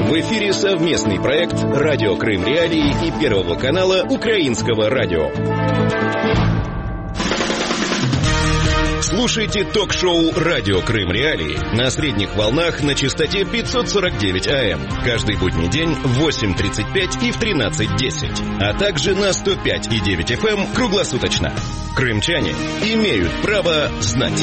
В эфире совместный проект «Радио Крым Реалии» и Первого канала Украинского радио. Слушайте ток-шоу «Радио Крым Реалии» на средних волнах на частоте 549 АМ. Каждый будний день в 8:35 и в 13:10. А также на 105,9 FM круглосуточно. Крымчане имеют право знать.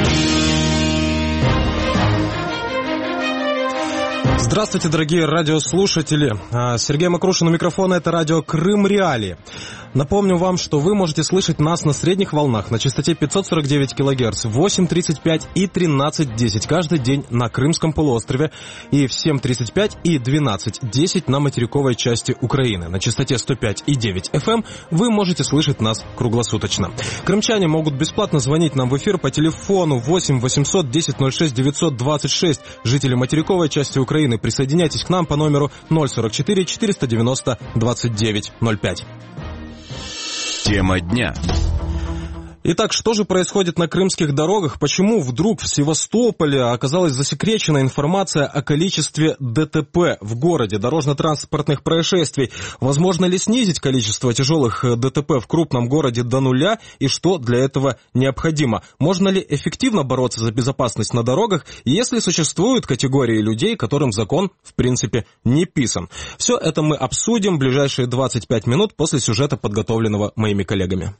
Здравствуйте, дорогие радиослушатели. Сергей Макрушин у микрофона, это радио Крым Реалии. Напомню вам, что вы можете слышать нас на средних волнах на частоте 549 кГц в 8:35 и 13:10 каждый день на Крымском полуострове и в 7:35 и 12:10 на материковой части Украины. На частоте 105,9 FM вы можете слышать нас круглосуточно. Крымчане могут бесплатно звонить нам в эфир по телефону 8 800 10 06 926. Жители материковой части Украины, присоединяйтесь к нам по номеру 044 490 29 05. Тема дня. Итак, что же происходит на крымских дорогах? Почему вдруг в Севастополе оказалась засекречена информация о количестве ДТП в городе, дорожно-транспортных происшествий? Возможно ли снизить количество тяжелых ДТП в крупном городе до нуля и что для этого необходимо? Можно ли эффективно бороться за безопасность на дорогах, если существуют категории людей, которым закон, в принципе, не писан? Все это мы обсудим в ближайшие 25 минут после сюжета, подготовленного моими коллегами.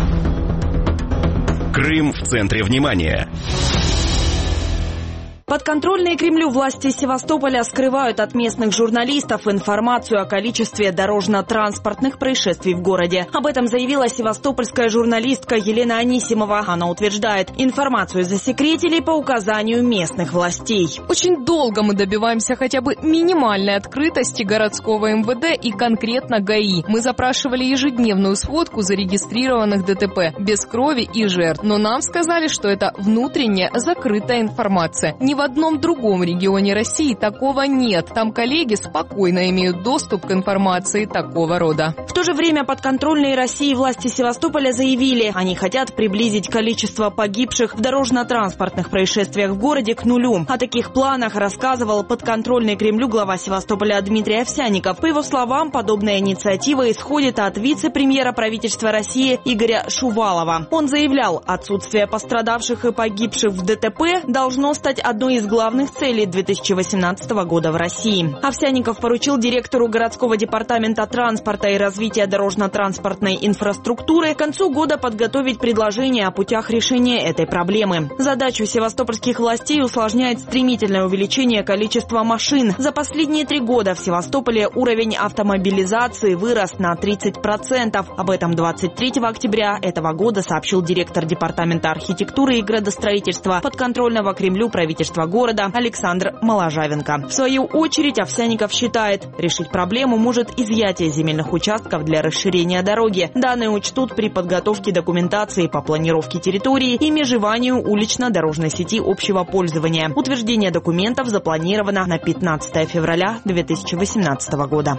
Крым в центре внимания. Подконтрольные Кремлю власти Севастополя скрывают от местных журналистов информацию о количестве дорожно-транспортных происшествий в городе. Об этом заявила севастопольская журналистка Елена Анисимова. Она утверждает, информацию засекретили по указанию местных властей. Очень долго мы добиваемся хотя бы минимальной открытости городского МВД и конкретно ГАИ. Мы запрашивали ежедневную сводку зарегистрированных ДТП без крови и жертв. Но нам сказали, что это внутренняя закрытая информация. В одном другом регионе России такого нет. Там коллеги спокойно имеют доступ к информации такого рода. В то же время подконтрольные России власти Севастополя заявили, они хотят приблизить количество погибших в дорожно-транспортных происшествиях в городе к нулю. О таких планах рассказывал подконтрольный Кремлю глава Севастополя Дмитрий Овсянников. По его словам, подобная инициатива исходит от вице-премьера правительства России Игоря Шувалова. Он заявлял, отсутствие пострадавших и погибших в ДТП должно стать одной из главных целей 2018 года в России. Овсянников поручил директору городского департамента транспорта и развития дорожно-транспортной инфраструктуры к концу года подготовить предложение о путях решения этой проблемы. Задачу севастопольских властей усложняет стремительное увеличение количества машин. За последние 3 года в Севастополе уровень автомобилизации вырос на 30%. Об этом 23 октября этого года сообщил директор департамента архитектуры и градостроительства подконтрольного Кремлю правительства города Александр Моложавенко. В свою очередь Овсянников считает, решить проблему может изъятие земельных участков для расширения дороги. Данные учтут при подготовке документации по планировке территории и межеванию улично-дорожной сети общего пользования. Утверждение документов запланировано на 15 февраля 2018 года.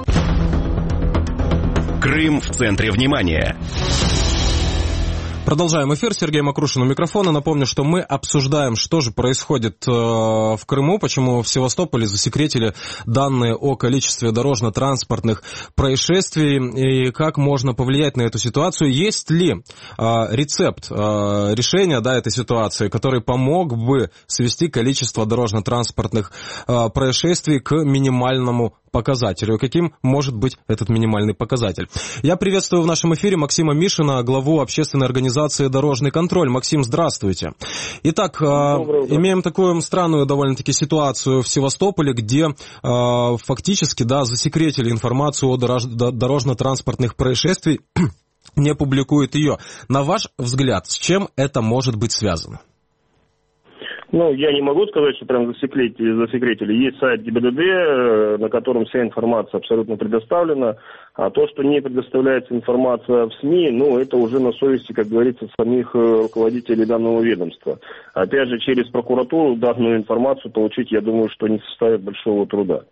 Крым в центре внимания. Продолжаем эфир. Сергей Макрушин у микрофона. Напомню, что мы обсуждаем, что же происходит в Крыму, почему в Севастополе засекретили данные о количестве дорожно-транспортных происшествий и как можно повлиять на эту ситуацию. Есть ли рецепт решения этой ситуации, который помог бы свести количество дорожно-транспортных происшествий к минимальному показателю? Каким может быть этот минимальный показатель? Я приветствую в нашем эфире Максима Мишина, главу общественной организации «Дорожный контроль». Максим, здравствуйте. Итак, имеем такую странную довольно-таки ситуацию в Севастополе, где фактически засекретили информацию о дорожно-транспортных происшествиях, не публикуют ее. На ваш взгляд, с чем это может быть связано? Я не могу сказать, что прям засекретили. Есть сайт ГИБДД, на котором вся информация абсолютно предоставлена. А то, что не предоставляется информация в СМИ, это уже на совести, как говорится, самих руководителей данного ведомства. Опять же, через прокуратуру данную информацию получить, я думаю, что не составит большого труда.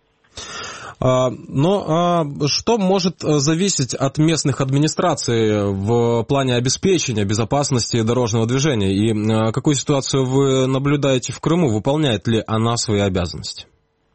Но что может зависеть от местных администраций в плане обеспечения безопасности дорожного движения? И какую ситуацию вы наблюдаете в Крыму? Выполняет ли она свои обязанности?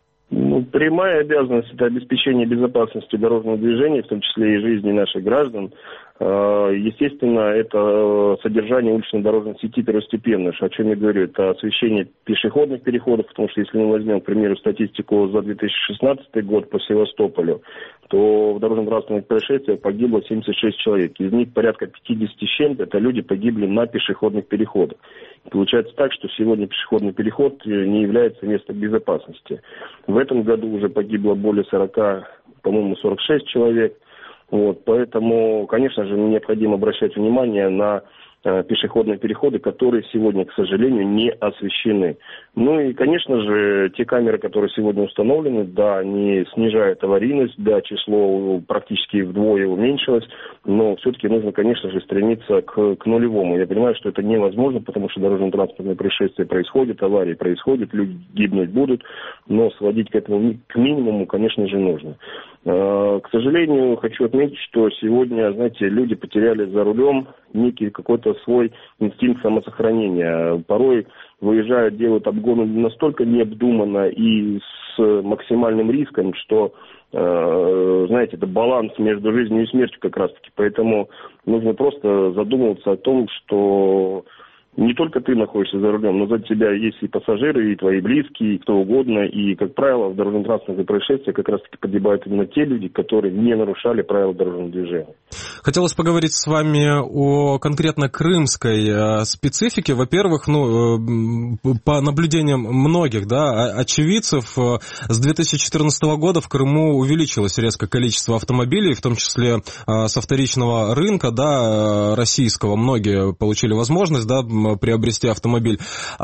Прямая обязанность – это обеспечение безопасности дорожного движения, в том числе и жизни наших граждан. Естественно, это содержание улично-дорожной сети первостепенное, о чем я говорю. Это освещение пешеходных переходов, потому что если мы возьмем, к примеру, статистику за 2016 год по Севастополю, то в дорожно-транспортных происшествиях погибло 76 человек. Из них порядка 50 с чем-то это люди погибли на пешеходных переходах. И получается так, что сегодня пешеходный переход не является местом безопасности. В этом году уже погибло более 40, по-моему, 46 человек. Поэтому, конечно же, необходимо обращать внимание на пешеходные переходы, которые сегодня, к сожалению, не освещены. И, конечно же, те камеры, которые сегодня установлены, да, они снижают аварийность, да, число практически вдвое уменьшилось, но все-таки нужно, конечно же, стремиться к нулевому. Я понимаю, что это невозможно, потому что дорожно-транспортные происшествия происходят, аварии происходят, люди гибнуть будут, но сводить к этому к минимуму, конечно же, нужно. К сожалению, хочу отметить, что сегодня, знаете, люди потеряли за рулем некий какой-то свой инстинкт самосохранения. Порой выезжают, делают обгоны настолько необдуманно и с максимальным риском, что, знаете, это баланс между жизнью и смертью как раз-таки. Поэтому нужно просто задумываться о том, что не только ты находишься за рулем, но за тебя есть и пассажиры, и твои близкие, и кто угодно. И, как правило, в дорожно-транспортных происшествиях как раз-таки погибают именно те люди, которые не нарушали правила дорожного движения. Хотелось поговорить с вами о конкретно крымской специфике. Во-первых, по наблюдениям многих, да, очевидцев, с 2014 года в Крыму увеличилось резко количество автомобилей, в том числе со вторичного рынка, да, российского. Многие получили возможность, да, приобрести автомобиль.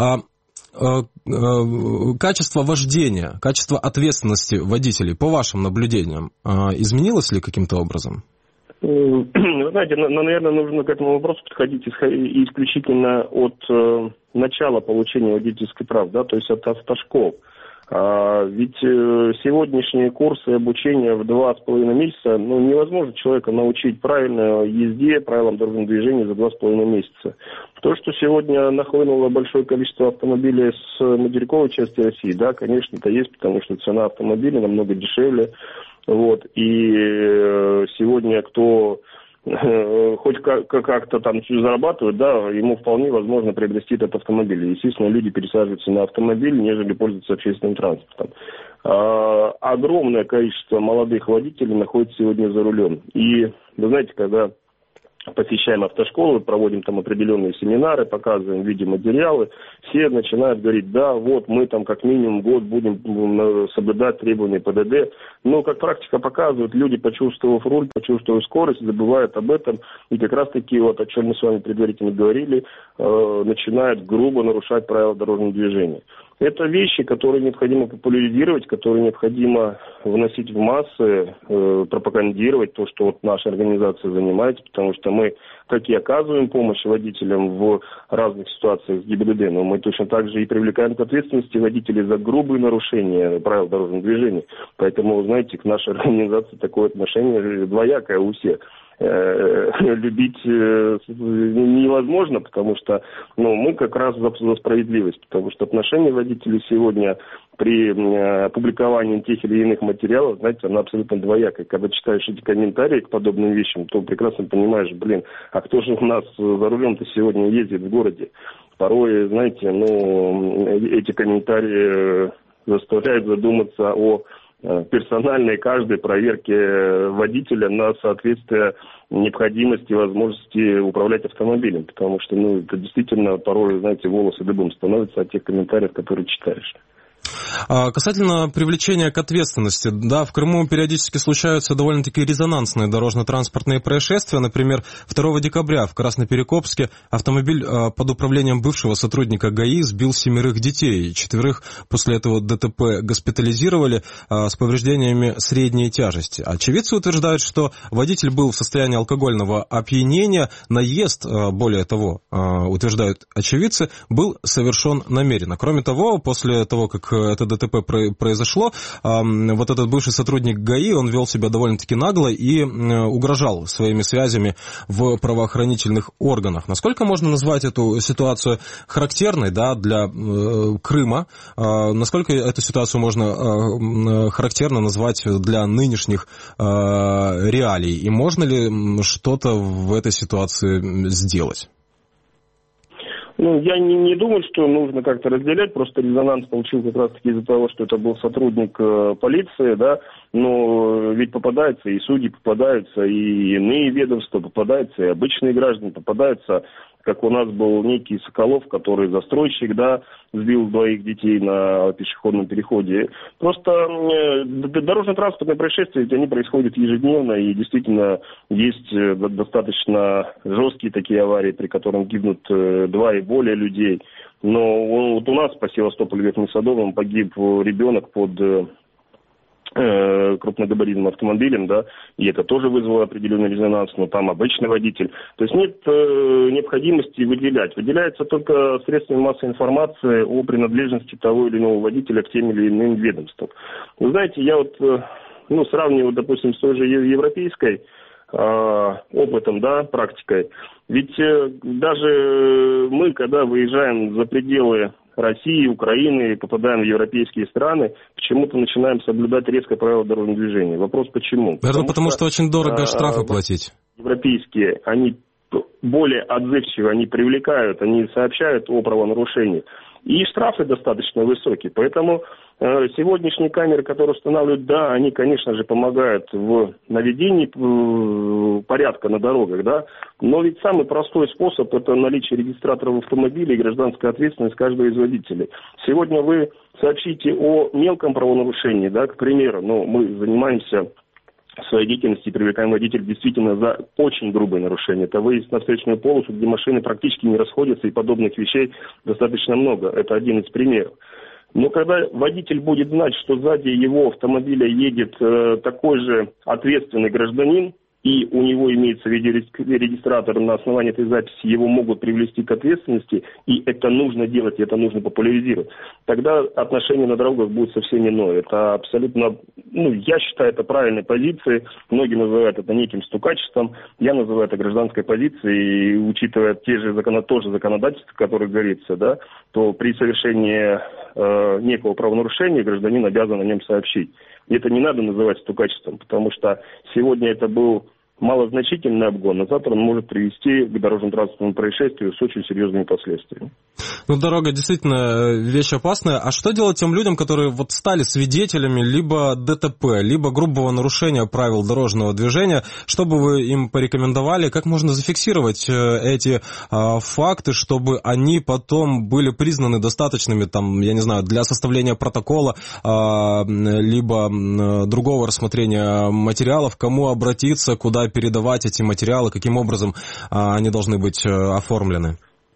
Качество вождения, качество ответственности водителей, по вашим наблюдениям, изменилось ли каким-то образом? Вы знаете, наверное, нужно к этому вопросу подходить исключительно от начала получения водительских прав, да, то есть от автошкол. Ведь сегодняшние курсы обучения в 2,5 месяца, невозможно человека научить правильной езде, правилам дорожного движения за 2,5 месяца. То, что сегодня нахлынуло большое количество автомобилей с материковой части России, да, конечно, это есть, потому что цена автомобиля намного дешевле. И сегодня кто хоть как-то там зарабатывает, да, ему вполне возможно приобрести этот автомобиль. Естественно, люди пересаживаются на автомобиль, нежели пользуются общественным транспортом. Огромное количество молодых водителей находится сегодня за рулем. И, вы знаете, когда посещаем автошколы, проводим там определенные семинары, показываем видеоматериалы, все начинают говорить, да, вот мы там как минимум год будем соблюдать требования ПДД. Но, как практика показывает, люди, почувствовав руль, почувствовав скорость, забывают об этом. И как раз-таки, о чем мы с вами предварительно говорили, начинают грубо нарушать правила дорожного движения. Это вещи, которые необходимо популяризировать, которые необходимо вносить в массы, пропагандировать то, что наша организация занимается, потому что мы, как и оказываем помощь водителям в разных ситуациях с ГИБДД, но мы точно так же и привлекаем к ответственности водителей за грубые нарушения правил дорожного движения. Поэтому, знаете, к нашей организации такое отношение двоякое у всех. Любить невозможно, потому что мы как раз за справедливость, потому что отношение водителей сегодня при опубликовании тех или иных материалов, знаете, оно абсолютно двоякое. Когда читаешь эти комментарии к подобным вещам, то прекрасно понимаешь, а кто же у нас за рулем-то сегодня ездит в городе? Порой, знаете, эти комментарии заставляют задуматься о персональной каждой проверке водителя на соответствие необходимости, возможности управлять автомобилем, потому что, это действительно порой, знаете, волосы дыбом становятся от тех комментариев, которые читаешь. Касательно привлечения к ответственности, да, в Крыму периодически случаются довольно-таки резонансные дорожно-транспортные происшествия. Например, 2 декабря в Красноперекопске автомобиль под управлением бывшего сотрудника ГАИ сбил 7 детей. 4 после этого ДТП госпитализировали с повреждениями средней тяжести. Очевидцы утверждают, что водитель был в состоянии алкогольного опьянения. Наезд, более того, утверждают очевидцы, был совершен намеренно. Кроме того, после того, как этот ДТП произошло, вот этот бывший сотрудник ГАИ, он вел себя довольно-таки нагло и угрожал своими связями в правоохранительных органах. Насколько можно назвать эту ситуацию характерной, да, для Крыма? Насколько эту ситуацию можно характерно назвать для нынешних реалий? И можно ли что-то в этой ситуации сделать? Ну, я не думаю, что нужно как-то разделять, просто резонанс получил как раз-таки из-за того, что это был сотрудник полиции, да, но ведь попадаются и судьи попадаются, и иные ведомства попадаются, и обычные граждане попадаются, как у нас был некий Соколов, который застройщик, да, сбил 2 детей на пешеходном переходе. Просто дорожно-транспортные происшествия, ведь они происходят ежедневно, и действительно есть достаточно жесткие такие аварии, при которых гибнут 2 и более людей. Но вот у нас по Севастополю Верхним Садовым погиб ребенок под крупногабаритным автомобилем, да, и это тоже вызвало определенный резонанс, но там обычный водитель. То есть нет необходимости выделять. Выделяется только средствами массовой информации о принадлежности того или иного водителя к тем или иным ведомствам. Вы знаете, я вот сравниваю, допустим, с той же европейской опытом, да, практикой. Ведь даже мы, когда выезжаем за пределы России, Украины, попадаем в европейские страны, почему-то начинаем соблюдать резко правила дорожного движения. Вопрос почему? Потому что очень дорого штрафы платить. Европейские, они более отзывчивы, они привлекают, они сообщают о правонарушении. И штрафы достаточно высокие. Поэтому сегодняшние камеры, которые устанавливают, да, они, конечно же, помогают в наведении порядка на дорогах, да. Но ведь самый простой способ – это наличие регистратора в автомобиле и гражданская ответственность каждого из водителей. Сегодня вы сообщите о мелком правонарушении, да, к примеру, мы занимаемся в своей деятельности, привлекаем водителей действительно за очень грубые нарушения. Это выезд на встречную полосу, где машины практически не расходятся, и подобных вещей достаточно много. Это один из примеров. Но когда водитель будет знать, что сзади его автомобиля едет такой же ответственный гражданин, и у него имеется видеорегистратор, на основании этой записи его могут привлечь к ответственности, и это нужно делать, и это нужно популяризировать, тогда отношение на дорогах будет совсем иное. Это абсолютно, я считаю, это правильной позицией. Многие называют это неким стукачеством. Я называю это гражданской позицией, и учитывая те же законодательства, которые говорится, да, то при совершении некого правонарушения гражданин обязан о нем сообщить. И это не надо называть стукачеством, потому что сегодня это был малозначительный обгон, а завтра он может привести к дорожно-транспортному происшествию с очень серьезными последствиями. Дорога действительно вещь опасная. А что делать тем людям, которые стали свидетелями либо ДТП, либо грубого нарушения правил дорожного движения? Что бы вы им порекомендовали? Как можно зафиксировать эти факты, чтобы они потом были признаны достаточными, для составления протокола, либо другого рассмотрения материалов? Кому обратиться, куда передавать эти материалы, каким образом они должны быть оформлены?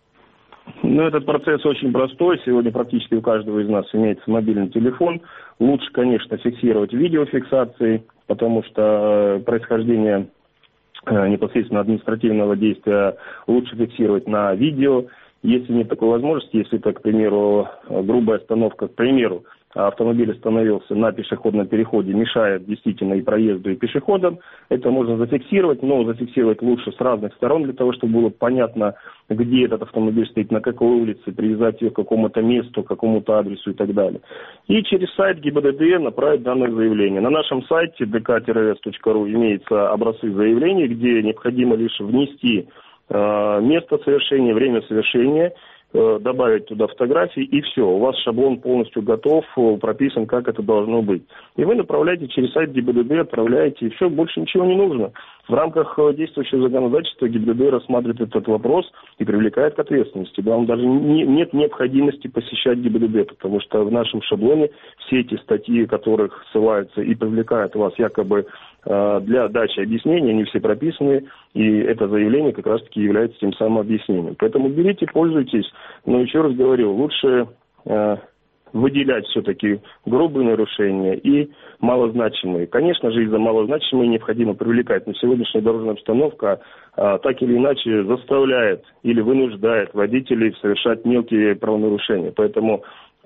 Этот процесс очень простой. Сегодня практически у каждого из нас имеется мобильный телефон. Лучше, конечно, фиксировать видеофиксацией, потому что происхождение непосредственно административного действия лучше фиксировать на видео. Если нет такой возможности, если это, к примеру, грубая остановка, к примеру, автомобиль остановился на пешеходном переходе, мешает действительно и проезду, и пешеходам, это можно зафиксировать, но зафиксировать лучше с разных сторон, для того, чтобы было понятно, где этот автомобиль стоит, на какой улице, привязать ее к какому-то месту, к какому-то адресу и так далее. И через сайт ГИБДД направить данное заявление. На нашем сайте dk-rs.ru имеются образцы заявлений, где необходимо лишь внести место совершения, время совершения, добавить туда фотографии, и все. У вас шаблон полностью готов, прописан, как это должно быть. И вы направляете через сайт ГИБДД, отправляете, и все, больше ничего не нужно. В рамках действующего законодательства ГИБДД рассматривает этот вопрос и привлекает к ответственности. Вам даже нет необходимости посещать ГИБДД, потому что в нашем шаблоне все эти статьи, которых ссылаются и привлекают вас якобы для дачи объяснений, они все прописаны, и это заявление как раз-таки является тем самым объяснением. Поэтому берите, пользуйтесь, но еще раз говорю, лучше выделять все-таки грубые нарушения и малозначимые. Конечно же, из-за малозначимые необходимо привлекать, но сегодняшняя дорожная обстановка так или иначе заставляет или вынуждает водителей совершать мелкие правонарушения. Поэтому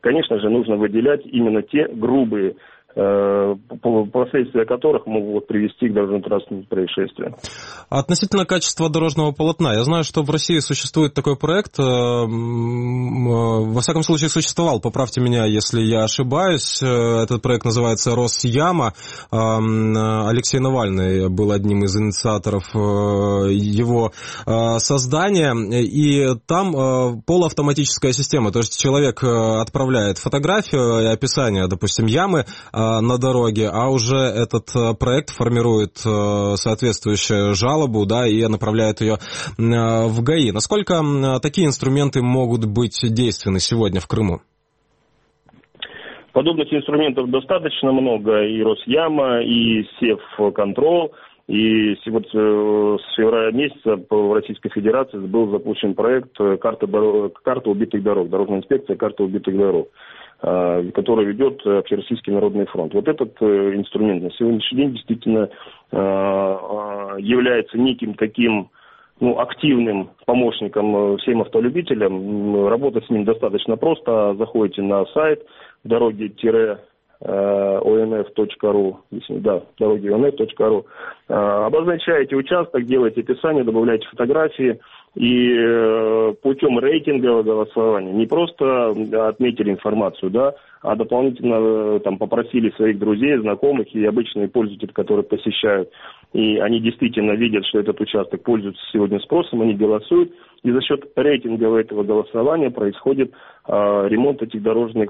конечно же, нужно выделять именно те грубые последствия которых могут привести к дорожно-транспортным происшествиям. Относительно качества дорожного полотна, я знаю, что в России существует такой проект, во всяком случае существовал, поправьте меня, если я ошибаюсь, этот проект называется «Росяма», Алексей Навальный был одним из инициаторов его создания, и там полуавтоматическая система, то есть человек отправляет фотографию и описание, допустим, ямы на дороге, а уже этот проект формирует соответствующую жалобу, да, и направляет ее в ГАИ. Насколько такие инструменты могут быть действенны сегодня в Крыму? Подобных инструментов достаточно много, и Росяма, и Севконтрол, и вот с февраля месяца в Российской Федерации был запущен проект «Карта убитых дорог», Дорожная инспекция «Карта убитых дорог», который ведет Общероссийский народный фронт. Вот этот инструмент на сегодняшний день действительно является неким таким активным помощником всем автолюбителям. Работать с ним достаточно просто. Заходите на сайт дороги-onf.ru, дороги-onf.ru, обозначаете участок, делаете описание, добавляете фотографии, и путем рейтингового голосования не просто отметили информацию, да, а дополнительно попросили своих друзей, знакомых и обычные пользователи, которые посещают, и они действительно видят, что этот участок пользуется сегодня спросом, они голосуют, и за счет рейтингового этого голосования происходит ремонт этих дорожного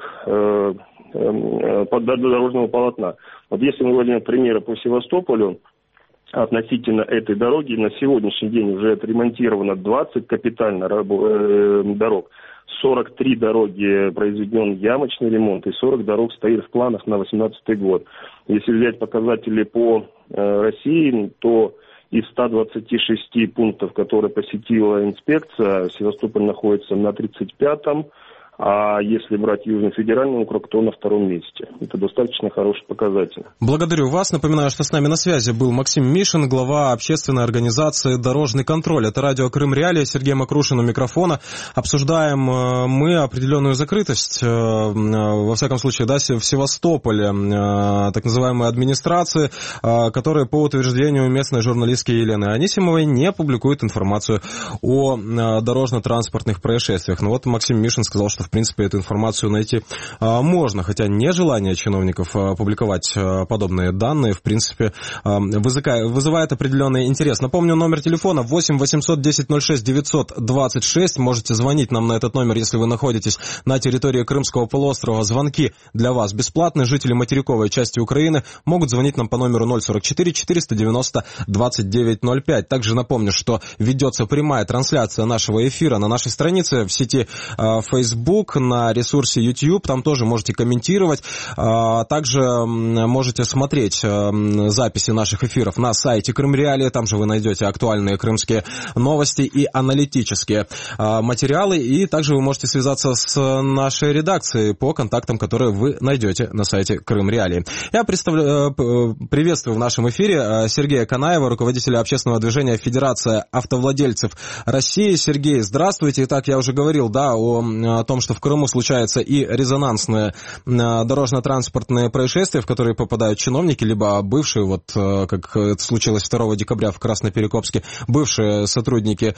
полотна. Вот если мы возьмем примеры по Севастополю, относительно этой дороги на сегодняшний день уже отремонтировано 20 капитально дорог, 43 дороги произведен ямочный ремонт и 40 дорог стоит в планах на 2018 год. Если взять показатели по России, то из 126 пунктов, которые посетила инспекция, Севастополь находится на 35-м, а если брать Южный федеральный округ, то на 2-м месте. Это достаточно хороший показатель. Благодарю вас. Напоминаю, что с нами на связи был Максим Мишин, глава общественной организации «Дорожный контроль». Это радио «Крым Реалии», Сергей Макрушин у микрофона. Обсуждаем мы определенную закрытость, во всяком случае, да, в Севастополе, так называемой администрации, которые по утверждению местной журналистки Елены Анисимовой не публикуют информацию о дорожно-транспортных происшествиях. Но вот Максим Мишин сказал, что в принципе эту информацию найти можно, хотя нежелание чиновников публиковать подобные данные, в принципе, вызывает определенный интерес. Напомню, номер телефона 8 800 10 06 926. Можете звонить нам на этот номер, если вы находитесь на территории Крымского полуострова. Звонки для вас бесплатные. Жители материковой части Украины могут звонить нам по номеру 044 490 2905. Также напомню, что ведется прямая трансляция нашего эфира на нашей странице в сети Facebook, на ресурсе YouTube, там тоже можете комментировать, также можете смотреть записи наших эфиров на сайте Крым Реалии, там же вы найдете актуальные крымские новости и аналитические материалы, и также вы можете связаться с нашей редакцией по контактам, которые вы найдете на сайте Крым Реалии. Я приветствую в нашем эфире Сергея Канаева, руководителя общественного движения Федерация автовладельцев России. Сергей, здравствуйте. Итак, я уже говорил, да, о том, что в Крыму случаются и резонансные дорожно-транспортные происшествия, в которые попадают чиновники, либо бывшие, вот как это случилось 2 декабря в Красноперекопске, бывшие сотрудники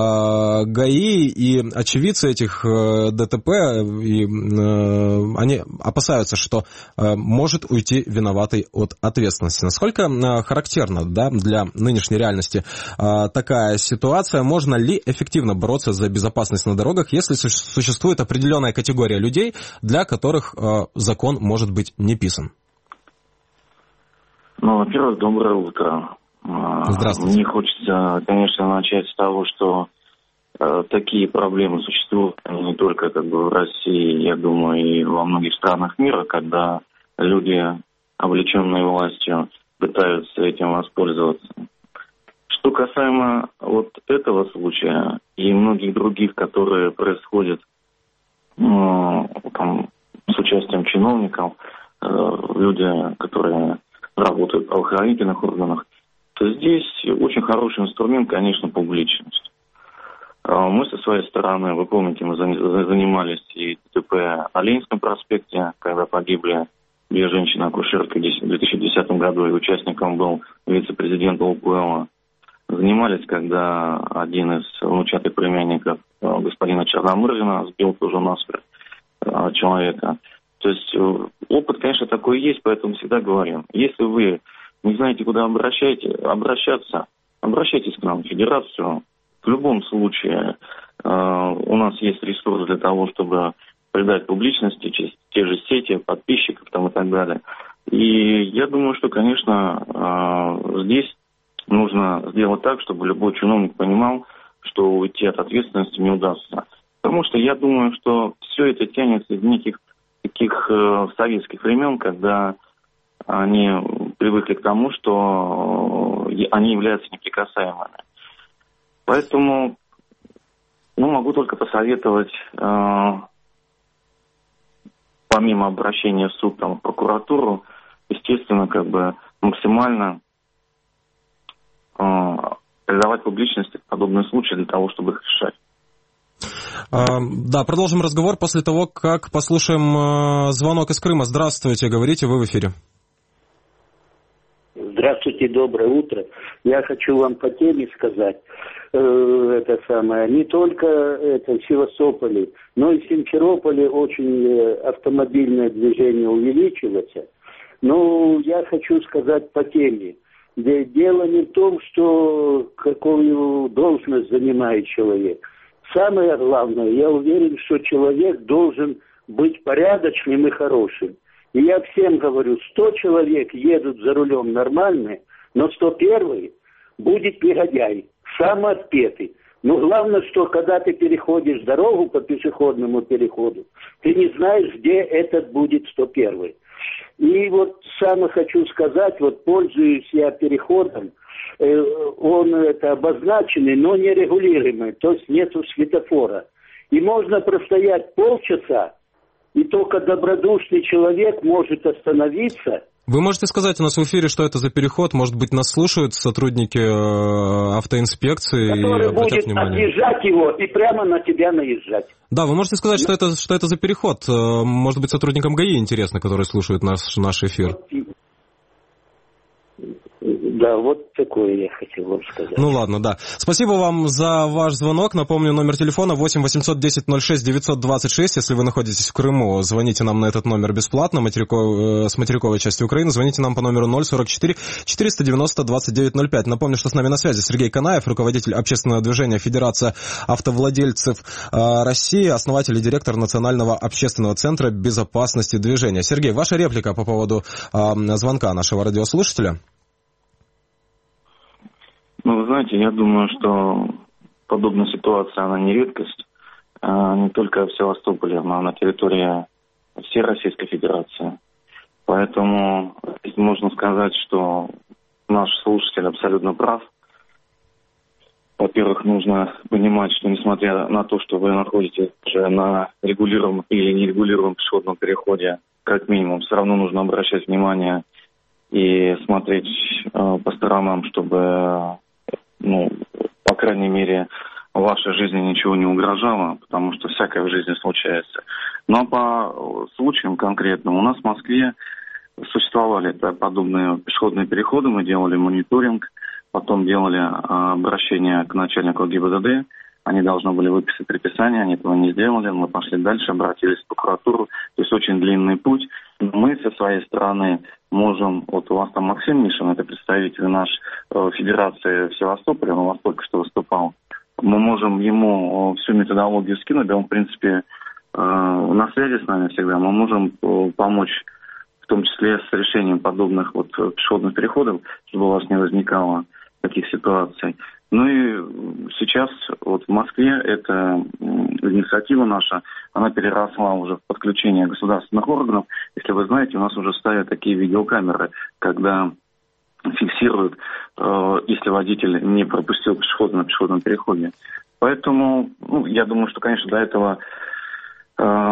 ГАИ и очевидцы этих ДТП, и они опасаются, что может уйти виноватый от ответственности. Насколько характерна, да, для нынешней реальности такая ситуация? Можно ли эффективно бороться за безопасность на дорогах, если существует определенная категория людей, для которых закон может быть не писан? Во-первых, доброе утро. Здравствуйте. Мне хочется, конечно, начать с того, что такие проблемы существуют не только в России, я думаю, и во многих странах мира, когда люди, облеченные властью, пытаются этим воспользоваться. Что касаемо вот этого случая и многих других, которые происходят с участием чиновников, люди, которые работают в правоохранительных органах, то здесь очень хороший инструмент, конечно, публичность. Мы со своей стороны, вы помните, мы занимались и ДТП на Ленинском проспекте, когда погибли 2 женщины-акушерки в 2010 году, и участником был вице-президент Лукойла. Занимались, когда один из внучатых племянников господина Черномырдина сбил тоже насмерть человека. То есть опыт, конечно, такой есть, поэтому всегда говорим, если вы не знаете, куда обращаться, обращайтесь к нам в Федерацию. В любом случае у нас есть ресурс для того, чтобы придать публичности через те же сети, подписчиков там и так далее. И я думаю, что, конечно, здесь нужно сделать так, чтобы любой чиновник понимал, что уйти от ответственности не удастся. Потому что я думаю, что все это тянется из неких таких советских времен, когда они привыкли к тому, что они являются неприкасаемыми. Поэтому могу только посоветовать, помимо обращения в суд, в прокуратуру, естественно, максимально придавать публичности подобные случаи для того, чтобы их решать. Да, продолжим разговор после того, как послушаем звонок из Крыма. Здравствуйте, говорите, вы в эфире. Здравствуйте, доброе утро. Я хочу вам по теме сказать, не только в Севастополе, но и в Симферополе очень автомобильное движение увеличилось. Но я хочу сказать по теме. Дело не в том, что какую должность занимает человек. Самое главное, я уверен, что человек должен быть порядочным и хорошим. И я всем говорю, 100 человек едут за рулем нормально, но 101-й будет негодяй, сам отпетый. Но главное, что когда ты переходишь дорогу по пешеходному переходу, ты не знаешь, где этот будет 101-й. И сам хочу сказать, пользуюсь я переходом, он обозначенный, но не регулируемый, то есть нету светофора. И можно простоять полчаса, и только добродушный человек может остановиться. Вы можете сказать у нас в эфире, что это за переход? Может быть, нас слушают сотрудники автоинспекции? Который будет объезжать его и прямо на тебя наезжать. Да, вы можете сказать, что это за переход? Может быть, сотрудникам ГАИ интересно, которые слушают наш эфир. Да, такое я хотел вам сказать. Ну ладно, да. Спасибо вам за ваш звонок. Напомню, номер телефона 8 810 06 926. Если вы находитесь в Крыму, звоните нам на этот номер бесплатно, с материковой части Украины. Звоните нам по номеру 044 490 2905. Напомню, что с нами на связи Сергей Канаев, руководитель общественного движения Федерация автовладельцев России, основатель и директор Национального общественного центра безопасности движения. Сергей, ваша реплика по поводу звонка нашего радиослушателя? Вы знаете, я думаю, что подобная ситуация, она не редкость, не только в Севастополе, но и на территории всей Российской Федерации. Поэтому можно сказать, что наш слушатель абсолютно прав. Во-первых, нужно понимать, что несмотря на то, что вы находитесь уже на регулируемом или нерегулируемом пешеходном переходе, как минимум, все равно нужно обращать внимание и смотреть по сторонам, чтобы... по крайней мере, вашей жизни ничего не угрожало, потому что всякое в жизни случается. Но по случаям конкретным у нас в Москве существовали подобные пешеходные переходы, мы делали мониторинг, потом делали обращение к начальнику ГИБДД, они должны были выписать предписание, они этого не сделали, мы пошли дальше, обратились в прокуратуру, то есть очень длинный путь. Мы со своей стороны можем, у вас там Максим Мишин, это представитель нашей Федерации в Севастополе, он у вас только что выступал, мы можем ему всю методологию скинуть, да он, в принципе, на связи с нами всегда, мы можем помочь, в том числе с решением подобных пешеходных переходов, чтобы у вас не возникало таких ситуаций. Ну и сейчас в Москве эта инициатива наша, она переросла уже в подключение государственных органов. Если вы знаете, у нас уже ставят такие видеокамеры, когда фиксируют, если водитель не пропустил пешехода на пешеходном переходе. Поэтому, я думаю, что, конечно, до этого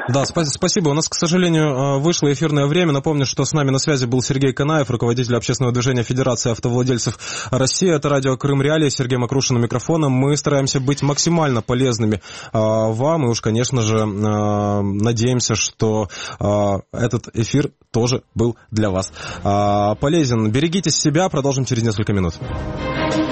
Да, спасибо. У нас, к сожалению, вышло эфирное время. Напомню, что с нами на связи был Сергей Канаев, руководитель общественного движения Федерации автовладельцев России. Это радио Крым Реалии, Сергей Макрушин у микрофона. Мы стараемся быть максимально полезными вам, и уж, конечно же, надеемся, что этот эфир тоже был для вас полезен. Берегите себя, продолжим через несколько минут.